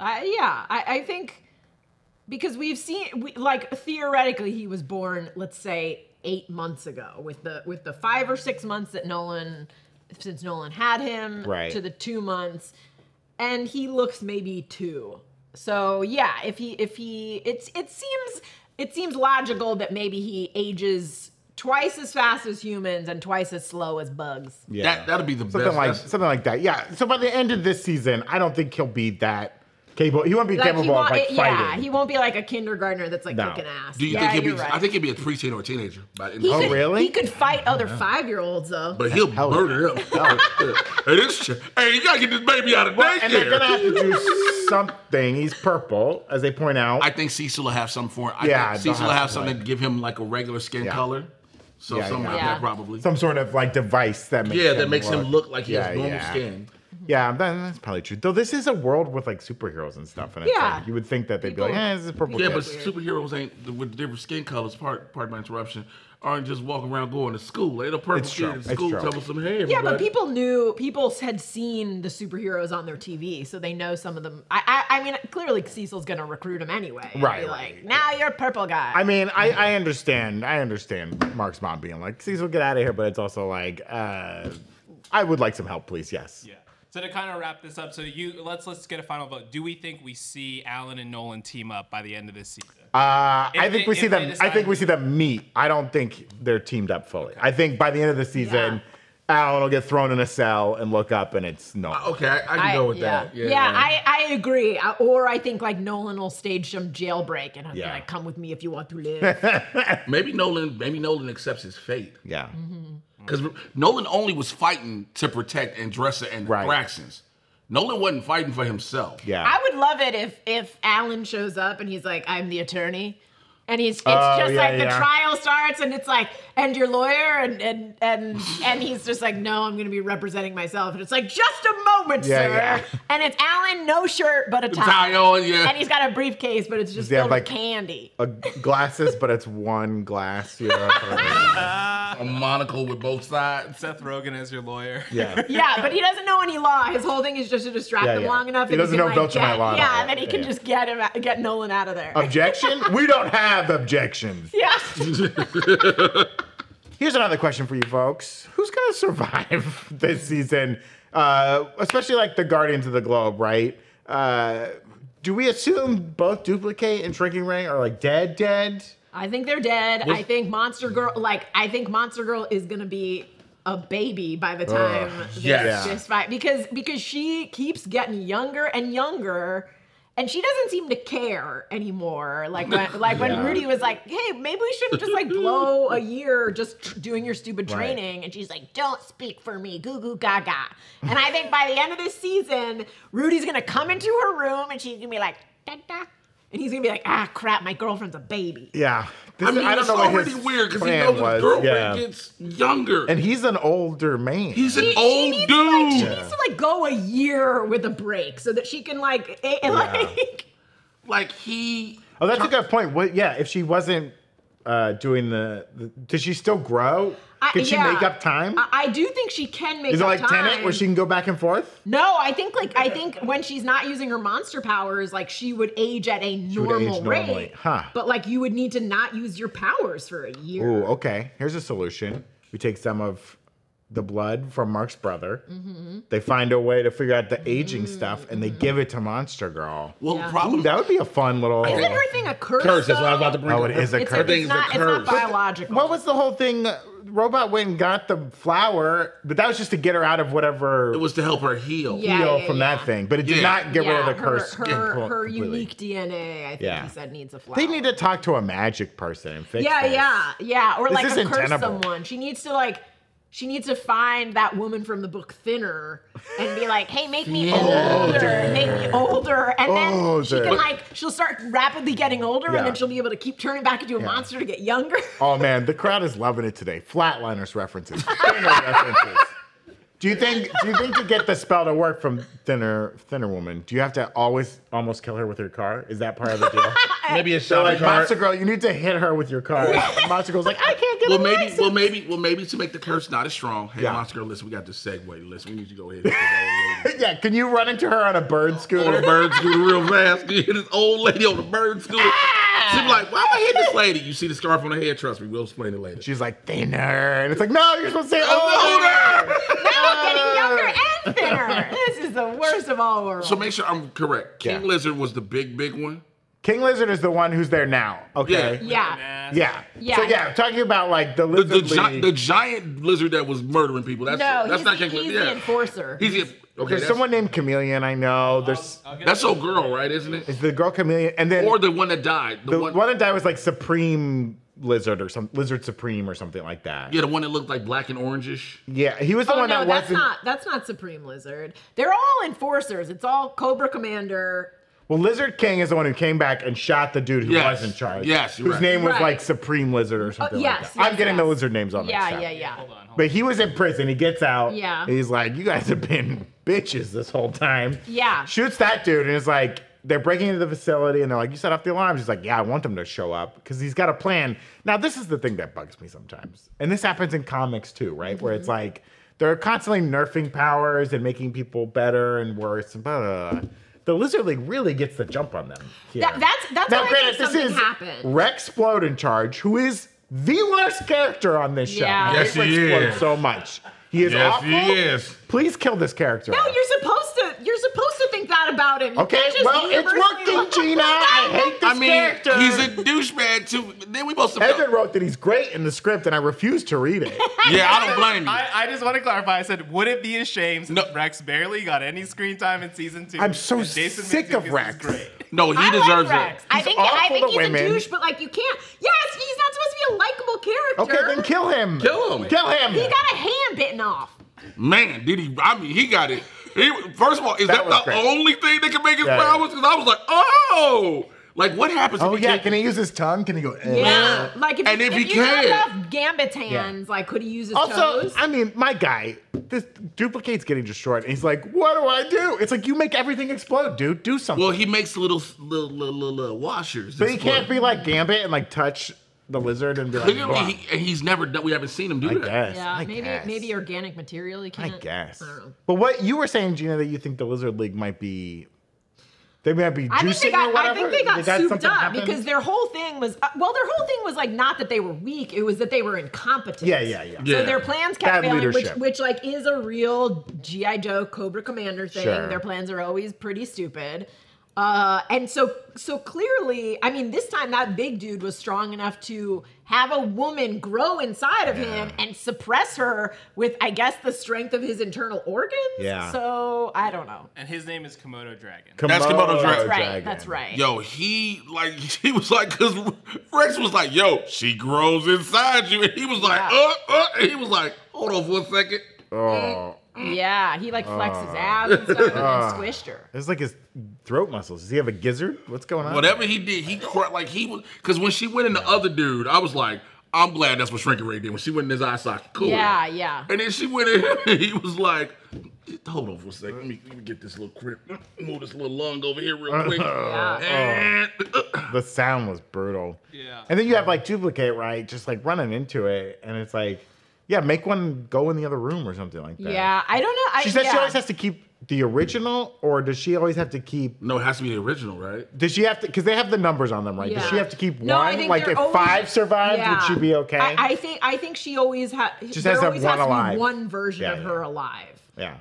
I think because we've seen, theoretically, he was born, let's say, 8 months ago, with the 5 or 6 months that since Nolan had him, to the 2 months, and he looks maybe 2. So yeah, it seems logical that maybe he ages twice as fast as humans and twice as slow as bugs. Yeah. That'll be the best. Something like that. Yeah. So by the end of this season, I don't think he'll be that capable. He won't be capable of fighting. Yeah, he won't be like a kindergartner that's like kicking ass. Do you think he'll be? Right. I think he'll be a preteen or a teenager. Really? He could fight other 5-year-olds though. But he'll murder them. Hey, you gotta get this baby out of daycare. And they're gonna have to do something. He's purple, as they point out. I think Cecil will have some form. I think Cecil will have something to give him like a regular skin color. So something like that probably. Some sort of like device that makes him look like he has normal skin. Yeah, that's probably true. Though this is a world with like superheroes and stuff, and it's like, you would think that they'd be like, this is purple. Yeah, but superheroes ain't with different skin colors. Pardon my interruption. Aren't just walking around going to school. They don't purple kid in school telling some hey. Yeah, but people had seen the superheroes on their TV, so they know some of them. I mean, clearly Cecil's gonna recruit him anyway. Right. Like, now you're a purple guy. I mean, I understand Mark's mom being like, Cecil, get out of here, but it's also like, I would like some help, please. Yes. Yeah. So to kind of wrap this up, let's get a final vote. Do we think we see Alan and Nolan team up by the end of this season? I think we see them meet. I don't think they're teamed up fully. I think by the end of the season, Alan will get thrown in a cell and look up, and it's Nolan. Okay, I can go with that. Yeah, I agree. Or I think like Nolan will stage some jailbreak and be like, "Come with me if you want to live." Maybe Nolan accepts his fate. Yeah. Because Nolan only was fighting to protect Andressa and the Thraxans. Nolan wasn't fighting for himself. Yeah. I would love it if Alan shows up and he's like, "I'm the attorney." And the trial starts and it's like, and your lawyer and he's just like, no, I'm gonna be representing myself. And it's like, just a moment, sir. Yeah. And it's Alan, no shirt but a tie on, and he's got a briefcase, but it's just filled with candy. Glasses, but it's one glass. A monocle with both sides. Seth Rogen as your lawyer. Yeah. Yeah, but he doesn't know any law. His whole thing is just to distract him long enough. He doesn't know Viltrumite law. Yeah, and then he can just get Nolan out of there. Objection? We don't have objections. Yeah. Here's another question for you folks. Who's going to survive this season? especially like the Guardians of the Globe, right? Do we assume both Duplicate and Shrinking Ray are like dead? I think they're dead. I think Monster Girl is gonna be a baby by the time this fight because she keeps getting younger and younger. And she doesn't seem to care anymore. When Rudy was like, hey, maybe we shouldn't just like blow a year just doing your stupid training. And she's like, don't speak for me, goo goo gaga. And I think by the end of this season, Rudy's gonna come into her room and she's gonna be like, da da. And he's gonna be like, ah, crap, my girlfriend's a baby. Yeah. I mean, it's already weird because he knows his girlfriend gets younger. And he's an older man. He's an old dude. She needs to like go a year with a break so that she can like. Oh, that's a good point. What? Yeah, if she wasn't doing does she still grow? Can she make up time? I do think she can make up time. Is it like Tenet where she can go back and forth? No, I think when she's not using her monster powers, like she would age at a normal rate. Huh. But like you would need to not use your powers for a year. Ooh, okay. Here's a solution. We take some of the blood from Mark's brother. They find a way to figure out the aging stuff, and they give it to Monster Girl. Well, problem that would be a fun little. Isn't her thing a curse? Curse. That's what I was about to bring up. Oh, it is a curse. It's not biological. What was the whole thing? Robot went and got the flower, but that was just to get her out of whatever. It was to help her heal. From that thing, but it did not get rid of the curse. Her unique DNA, I think he said, needs a flower. They need to talk to a magic person and fix this. Or This like is a curse untenable. someone. She needs to find that woman from the book Thinner and be like, hey, make me older. And then she can she'll start rapidly getting older and then she'll be able to keep turning back into a monster to get younger. Oh man, the crowd is loving it today. Flatliners references. Thinner references. Do you think to get the spell to work from Thinner Woman, do you have to always almost kill her with your car? Is that part of the deal? Maybe a shopping cart. Monster Girl, you need to hit her with your car. Monster Girl's like, I can't get a license. maybe to make the curse not as strong. Hey, Monster Girl, listen, we got this segue. Listen, we need you to go ahead. Yeah, can you run into her on a bird scooter? On a bird scooter real fast. You hit this old lady on a bird scooter. She'll be like, why am I hitting this lady? You see the scarf on her head? Trust me, we'll explain it later. She's like, Thinner. And it's like, no, you're supposed to say older. Now I'm getting younger and thinner. This is the worst of all worlds. So make sure I'm correct. King Lizard was the big one. King Lizard is the one who's there now. Okay. Yeah. So talking about like the lizard the giant lizard that was murdering people. That's not King Lizard. He's the enforcer. There's someone named Chameleon. I know. That's old girl, right? Isn't it? It's the girl Chameleon, and then or the one that died. The one that died was like Supreme Lizard or Lizard Supreme or something like that. Yeah, the one that looked like black and orangish. Yeah, he was the one that wasn't. That's not Supreme Lizard. They're all enforcers. It's all Cobra Commander. Well, Lizard King is the one who came back and shot the dude who was in charge. Yes, whose name was like Supreme Lizard or something like that. I'm getting the lizard names on that stuff. Yeah. Hold on. But he was in prison. He gets out. Yeah. And he's like, you guys have been bitches this whole time. Yeah. Shoots that dude and is like, they're breaking into the facility and they're like, you set off the alarms. He's like, yeah, I want them to show up because he's got a plan. Now, this is the thing that bugs me sometimes. And this happens in comics too, right? Mm-hmm. Where it's like, they're constantly nerfing powers and making people better and worse. The Lizard League really gets the jump on them here. That's now, why granted, something happened. Rex Splode in charge, who is the worst character on this show. Yeah. Yes, he is. So much. He is awful. Yes, he is. Please kill this character. No, you're supposed to think that about him. Okay, well, it's working, Gina. I hate this character. He's a douchebag too. Then we both. Evan wrote that he's great in the script, and I refuse to read it. Yeah, I don't blame you. I just want to clarify. I said, would it be a shame since Rex barely got any screen time in season 2? I'm so sick of Rex. No, he deserves Rex. it. I think he's a douche, but like you can't. Yes, he's not supposed to be a likable character. Okay, then kill him. Kill him. Kill him. He got a hand bitten off. Man, did he? I mean, he got it. First of all, is that the only thing that can make his powers? Because I was like, oh. Like, what happens if he can't? Can he use his tongue? Can he go, Yeah. Like, if he you can. have enough Gambit's hands, like, could he use his toes? I mean, my guy, this Duplicate's getting destroyed. And he's like, what do I do? It's like, you make everything explode, dude. Do something. Well, he makes little washers. But he can't be like Gambit and, like, touch the lizard and be like, he's never done. We haven't seen him do that. Guess. Yeah, maybe organic material he can't. I guess. I don't know. But what you were saying, Gina, that you think the Lizard League might be... They might be juicing or whatever. I think they got souped something up happen? because their whole thing was like not that they were weak; it was that they were incompetent. Yeah. So their plans kept Bad failing, leadership. which like is a real GI Joe Cobra Commander thing. Sure. Their plans are always pretty stupid. And so clearly, I mean, this time that big dude was strong enough to have a woman grow inside of him and suppress her with, I guess, the strength of his internal organs. Yeah. So I don't know. And his name is Komodo Dragon. That's Komodo Dragon. Dragon. That's right. Yo, he was like, because Rex was like, yo, she grows inside you. And he was like, and he was like, hold on for a second. Oh. Yeah, he like flexed his abs and stuff and then squished her. It's like his throat muscles. Does he have a gizzard? What's going on? Whatever he did, he was, because when she went in the other dude, I was like, I'm glad that's what Shrinking Ray did. When she went in his eye socket, cool. Yeah. And then she went in and he was like, hold on for a second. Let me get this little move this little lung over here real quick. The sound was brutal. Yeah. And then you have like Duplicate, right? Just like running into it. And it's like, yeah, make one go in the other room or something like that. Yeah, I don't know. She said she always has to keep the original, or does she always have to keep? No, it has to be the original, right? Does she have to? Because they have the numbers on them, right? Does Yeah. she have to keep No, I one? think Like they're if always- 5 survived, yeah. would she be okay? I think she always has. Just there has to have always one has to alive. be one version Yeah, of yeah. her alive. yeah.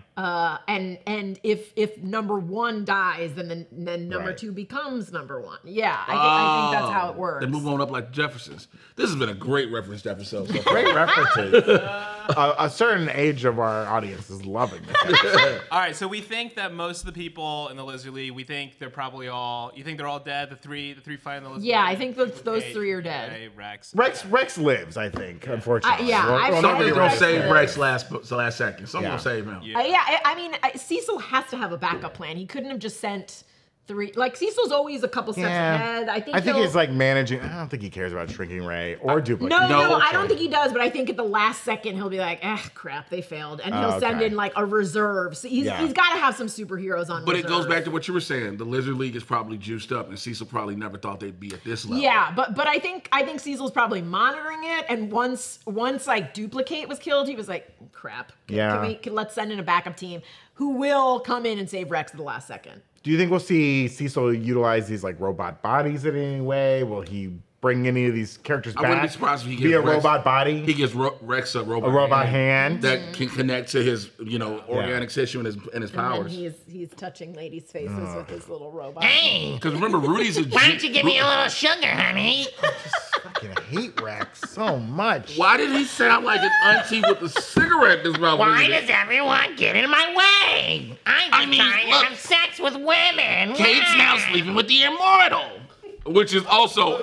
And if number 1 dies, then number Right. 2 becomes number 1. Yeah, I think that's how it works. They move on up like the Jeffersons. This has been a great reference episode. So Great references. A certain age of our audience is loving this. All right, so we think that most of the people in the Lizard League, we think they're probably all. You think they're all dead? The three fighting the Lizard Yeah, League? I think those Okay, 3 are dead. okay, Rex. Rex lives, I think, unfortunately. Yeah, I think somebody's gonna Rex save is. Rex last second. Someone Yeah. will save him. I mean, Cecil has to have a backup plan. He couldn't have just sent 3. Like Cecil's always a couple steps ahead. I think he'll, he's like managing. I don't think he cares about Shrinking Ray or Duplicate. No, okay. I don't think he does. But I think at the last second he'll be like, crap, they failed," and he'll send okay. in like a reserve. So he's got to have some superheroes on. But reserve. it goes back to what you were saying. The Lizard League is probably juiced up, and Cecil probably never thought they'd be at this level. Yeah, but I think Cecil's probably monitoring it, and once like Duplicate was killed, he was like, crap. Let's send in a backup team who will come in and save Rex at the last second. Do you think we'll see Cecil utilize these like robot bodies in any way? Will he bring any of these characters back? I wouldn't be surprised if he be gives a Rex, robot body. He gives Rex a robot hand. that can connect to his, organic tissue and his And powers. then he's touching ladies' faces with his little robot. Hey, Because remember, Rudy's a. why don't you give me a little sugar, honey? I fucking hate Rex so much. Why did he sound like an auntie with a cigarette in his mouth? Why does everyone get in my way? I'm just trying to have sex with women. Kate's now sleeping with the immortal, which is also.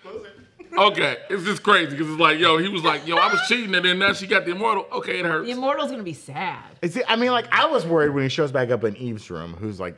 Okay, it's just crazy because it's like, he was like, I was cheating, and then now she got the immortal. Okay, it hurts. The Immortal's gonna be sad. I was worried when he shows back up in Eve's room, who's like,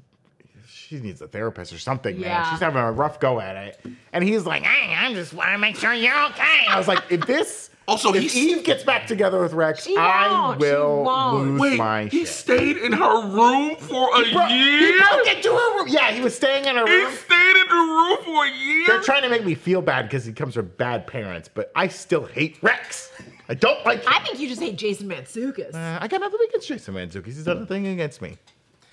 she needs a therapist or something, man. Yeah. She's having a rough go at it. And he's like, Hey, I just want to make sure you're okay. I was like, if Also, if Eve gets back together with Rex, She I won't. She will won't. lose Wait, my he shit. stayed in her room for a He year? broke into her room. Yeah, he was staying in her He room. stayed in the room for a year? They're trying to make me feel bad because he comes from bad parents, but I still hate Rex. I don't like him. I think you just hate Jason Mantzoukas. I got nothing against Jason Mantzoukas. He's done nothing against me.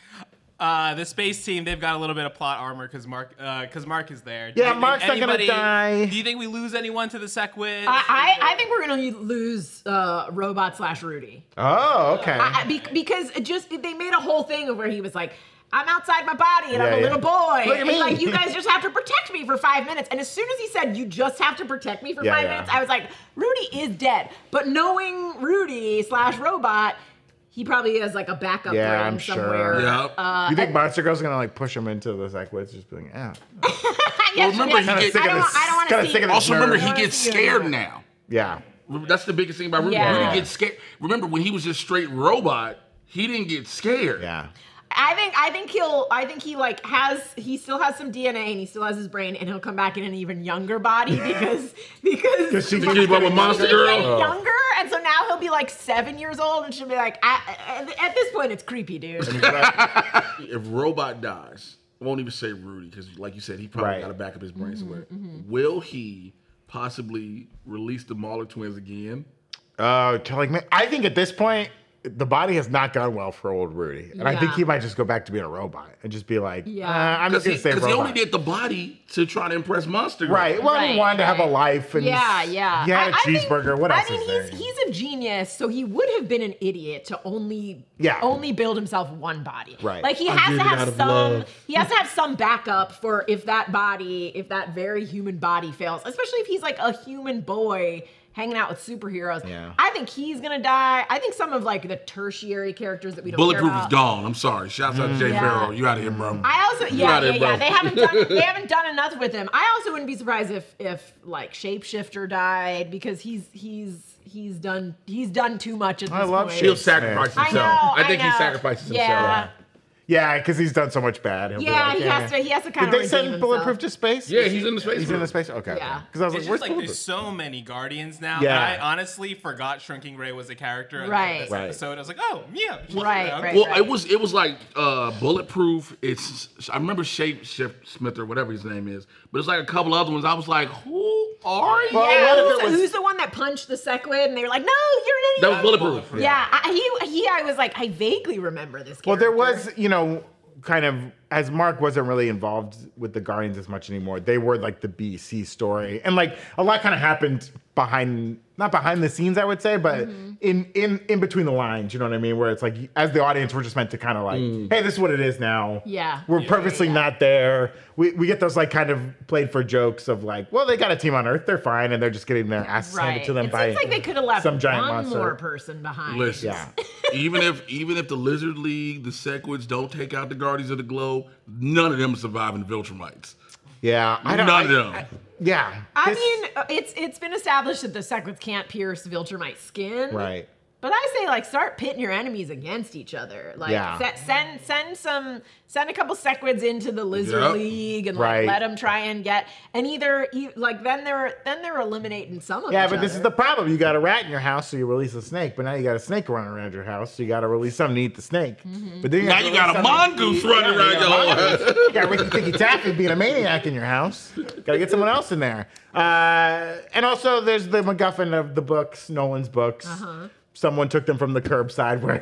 The space team, they've got a little bit of plot armor because Mark is there. Yeah, Do you Mark's think not gonna die. Do you think we lose anyone to the Sequid? I think we're gonna lose Robot/Rudy. Oh, okay. Because they made a whole thing of where he was like, I'm outside my body and I'm a Yeah, little boy. Look at And me. like, you guys just have to protect me for 5 minutes. And as soon as he said, you just have to protect me for Yeah, 5 yeah. minutes, I was like, Rudy is dead. But knowing Rudy/Robot, he probably has like a backup Yeah, brain I'm somewhere. sure. Yeah. You think Monster Girl's gonna like push him into the Sequids, just being Yeah, remember, sure. he gets- I don't want to kinda see. sick of this Also, remember, nerd. he I wanna gets see it scared anymore. now. Yeah. That's the biggest thing about Rudy. Yeah. Rudy gets scared. Remember, when he was just straight robot, he didn't get scared. Yeah. I think he still has some DNA and he still has his brain and he'll come back in an even younger body because she To keep up with Monster he's getting Girl. younger, and so now he'll be like 7 years old and she'll be like, at this point it's creepy, dude. If Robot dies, I won't even say Rudy because, like you said, he probably Right. got to back up his brain somewhere. Will he possibly release the Mauler twins again? I think at this point, the body has not gone well for old Rudy. And I think Yeah. he might just go back to being a robot and just be like, Yeah. I'm just going to say Because he robot. only did the body to try to impress Monster Girl. Right. Well, he Right, wanted to have a right. life. And Yeah. He had a I think- cheeseburger. What else I mean, is there? he's a genius, so he would have been an idiot to only build himself one body. Right. Like he I has did to it out have of some. love. He has to have some backup for if that very human body fails, especially if he's like a human boy hanging out with superheroes. Yeah. I think he's gonna die. I think some of like the tertiary characters that we don't Bulletproof care is about. gone. I'm sorry. Shouts out to Jay Yeah. Farrow. You out of here, bro. I also You out of here, bro. they haven't done enough with him. I also wouldn't be surprised if like Shapeshifter died because he's done too much at this I love point. He'll sacrifice I himself. know, I think he know. sacrifices himself. Yeah. Yeah, because he's done so much bad. He'll be Yeah, like, he has to kind Did of they send Bulletproof to space? Yeah, he's in the space. He's in the space? Okay. Yeah. Because I was It's like, where's just like Bulletproof? there's so many Guardians now. Yeah. And I honestly forgot Shrinking Ray was a character in Right. this Right. episode. I was like, oh yeah, she's Right, around. right. Well, it was like Bulletproof. I remember Smith or whatever his name is, but it's like a couple other ones. I was like, who are you? Well, Yeah, what if it was- who's the one that punched the Sequid? And they were like, "No, you're an idiot." That was Bulletproof. Yeah, I was like, I vaguely remember this. Well, Character. there was, kind of, as Mark wasn't really involved with the Guardians as much anymore, they were like the BC story. And like a lot kind of happened not behind the scenes, I would say, but in between the lines, you know what I mean? Where it's like, as the audience, we're just meant to kind of like, hey, this is what it is now. Yeah. We're purposely not there. We get those like kind of played for jokes of like, well, they got a team on Earth, they're fine, and they're just getting their asses handed right. to them It by seems like they could have left some giant one monster. more person behind. Listen, Yeah. even if the Lizard League, the Sequids don't take out the Guardians of the Globe, none of them survive in the Viltrumites. Yeah. None of them. Yeah. I This- mean, it's been established that the Sequids can't pierce Viltrumite skin. Right. But I say, like, start pitting your enemies against each other. Like, Yeah. send a couple Sequids into the Lizard Yep. League and like Right. let them try and get and then they're eliminating some of Yeah, each but this other. is the problem. You got a rat in your house, so you release a snake. But now you got a snake running around your house, so you got to release something to eat the snake. Mm-hmm. But then Now you got a mongoose running around your whole house. You got Ricky Ticky Taffy being a maniac in your house. Got to get someone else in there. And also, there's the MacGuffin of the books, Nolan's books. Uh-huh. Someone took them from the curbside where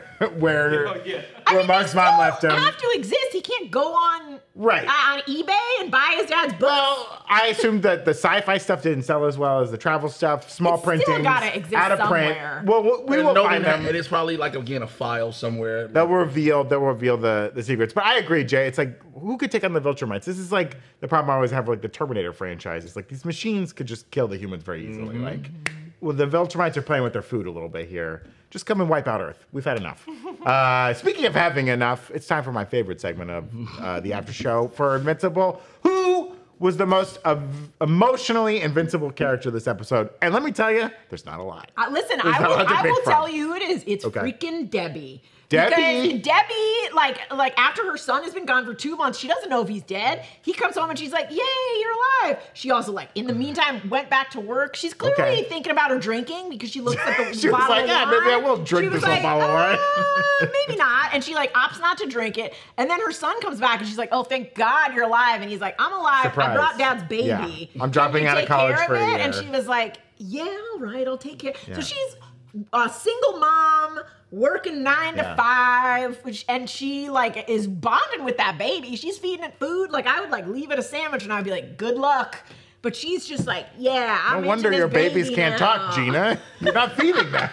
I mean, Mark's they mom still left him. have to exist. He can't go on Right. on eBay and buy his dad's books. Well, I assumed that the sci-fi stuff didn't sell as well as the travel stuff. Small It's still printing, gotta exist out of somewhere. print. Well, we will find them. And it's probably like again a file somewhere. They'll reveal the secrets. But I agree, Jay. It's like, who could take on the Viltrumites? This is like the problem I always have with like the Terminator franchise. It's like these machines could just kill the humans very easily. Like, well, the Viltrumites are playing with their food a little bit here. Just come and wipe out Earth. We've had enough. Speaking of having enough, it's time for my favorite segment of the after show for Invincible. Who was the most emotionally invincible character this episode? And let me tell you, there's not a lot. Listen, There's not a lot to I pick will from. tell you who it is. It's Okay. freaking Debbie. Debbie? Because Debbie, like after her son has been gone for 2 months, she doesn't know if he's dead. He comes home and she's like, "Yay, you're alive!" She also like in the meantime went back to work. She's clearly Okay. thinking about her drinking because she looks at the She was bottle like, of "Yeah, wine. maybe I will drink She was this whole like, bottle of wine." Maybe not. And she like opts not to drink it. And then her son comes back and she's like, "Oh, thank God you're alive." And he's like, "I'm alive. Surprise. I brought Dad's baby. Yeah. I'm Can dropping you out of take college care for a it?" year. And she was like, "Yeah, all right, I'll take care." Yeah. So she's a single mom working 9 to Yeah. 5, and she like is bonding with that baby. She's feeding it food. Like I would like leave it a sandwich and I'd be like, "Good luck." But she's just like, "Yeah, I'm No into wonder this your babies baby can't now." talk, Gina. You're not feeding them.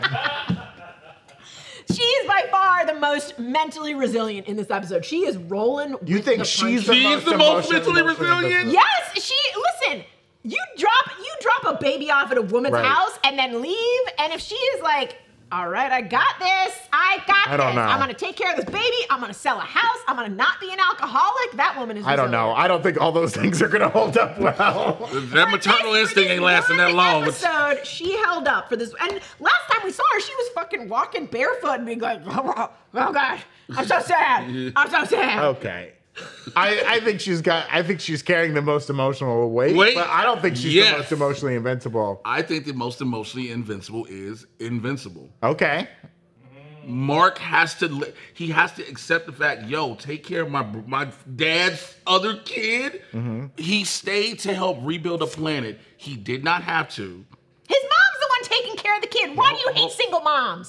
She is by far the most mentally resilient in this episode. She is rolling. You with think the she's punches. She's the most emotionally mentally resilient? Yes, she. Listen, you drop a baby off at a woman's Right. house and then leave, and if she is like, "All right, I got this. I don't this. know. I'm gonna take care of this baby. I'm gonna sell a house. I'm gonna not be an alcoholic." That woman is. I don't know. resilient. I don't think all those things are going to hold up well. That maternal instinct ain't lasting that long. Episode, she held up for this, and last time we saw her, she was fucking walking barefoot and being like, "Oh God, I'm so sad. I'm so sad." Okay. I think she's carrying the most emotional weight, Wait. but I don't think she's Yes. the most emotionally invincible. I think the most emotionally invincible is Invincible. Okay. Mark has to accept the fact, yo, take care of my dad's other kid. Mm-hmm. He stayed to help rebuild a planet. He did not have to. His mom's the one taking care of the kid. Why do you hate single moms?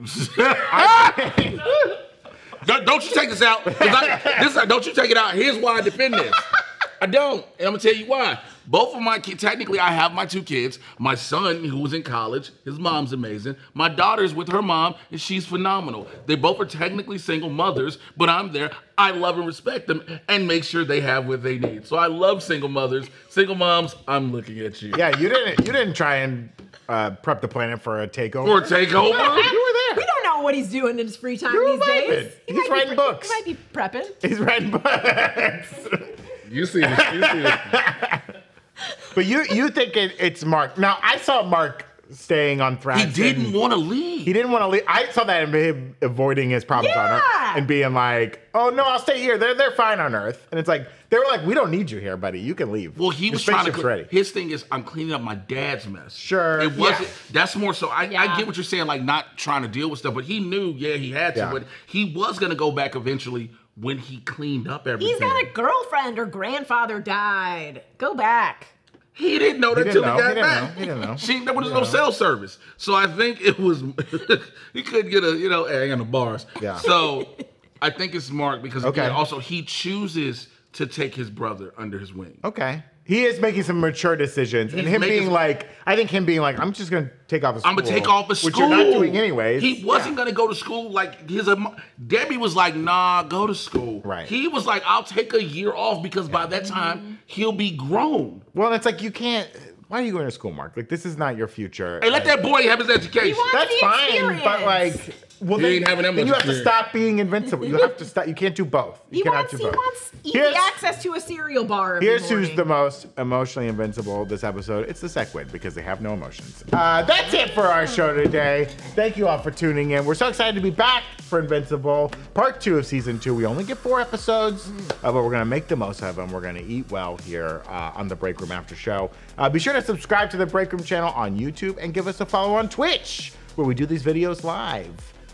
Don't you take this out. Don't you take it out. Here's why I defend this. I don't. And I'm going to tell you why. Both of my kids, technically, I have my 2 kids. My son, who was in college, his mom's amazing. My daughter's with her mom, and she's phenomenal. They both are technically single mothers, but I'm there. I love and respect them and make sure they have what they need. So I love single mothers. Single moms, I'm looking at you. Yeah, you didn't try and prep the planet for a takeover. For a takeover? You were there. We don't know what he's doing in his free time You were these days. vibing. He's writing books. He might be prepping. He's writing books. You see this. But you think it's Mark. Now, I saw Mark staying on Thrax. He didn't want to leave. He didn't want to leave. I saw that in him avoiding his problems on Earth and being like, oh, no, I'll stay here. They're fine on Earth. And it's like, they were like, we don't need you here, buddy. You can leave. Well, he was Your trying to. spaceship's ready. His thing is, I'm cleaning up my dad's mess. Sure. It wasn't. Yeah. That's more so. I get what you're saying, like not trying to deal with stuff, but he knew, he had to, but he was gonna go back eventually when he cleaned up everything. He's got a girlfriend. Her grandfather died. Go back. He didn't know that until he got back. He didn't know. There was no cell service, so I think it was. He couldn't get a the bars. Yeah. So I think it's Mark because Okay. again, also he chooses to take his brother under his wing. Okay. He is making some mature decisions. And He's him making being like, I think him being like, I'm just going to take off of school. I'm gonna take off of school, Which you're not doing anyways. He wasn't gonna go to school. Like Debbie was like, nah, go to school. Right. He was like, I'll take a year off because by that time he'll be grown. Well, it's like, you can't. Why are you going to school, Mark? Like, this is not your future. Hey, let that boy have his education. wants That's the fine, experience. but like, well, He then, ain't having that then much you have to experience. stop being invincible. You have to stop. You can't do both. You He cannot wants do both. easy Here's- access to a cereal bar every Here's morning. who's the most emotionally invincible this episode. It's the Sequid because they have no emotions. That's it for our show today. Thank you all for tuning in. We're so excited to be back for Invincible, part 2 of season 2. We only get 4 episodes, but we're going to make the most of them. We're going to eat well here on the Break Room After Show. Be sure to subscribe to the Break Room channel on YouTube and give us a follow on Twitch, where we do these videos live.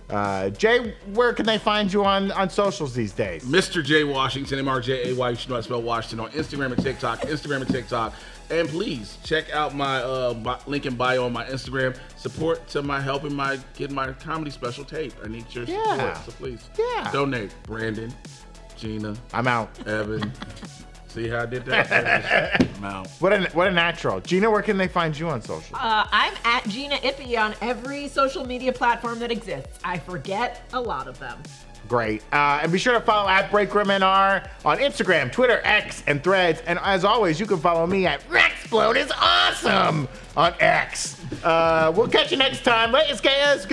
Jay, where can they find you on socials these days? Mr. J Washington, MRJAY. You should know I spell Washington on Instagram and TikTok. And please check out my link in bio on my Instagram. Support to getting my comedy special tape. I need your support, so please donate. Brandon, Gina, I'm out. Evan. See how I did that? I'm out. What a natural. Gina, where can they find you on social? I'm at Gina Ippy on every social media platform that exists. I forget a lot of them. Great. And be sure to follow at BreakRoomNR on Instagram, Twitter, X, and Threads. And as always, you can follow me at Rexplode is awesome on X. We'll catch you next time. Ladies, guys,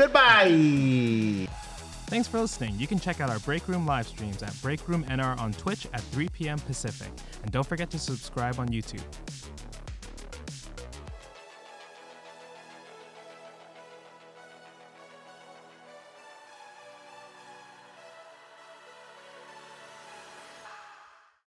goodbye. Thanks for listening. You can check out our Break Room live streams at Break Room NR on Twitch at 3 p.m. Pacific. And don't forget to subscribe on YouTube.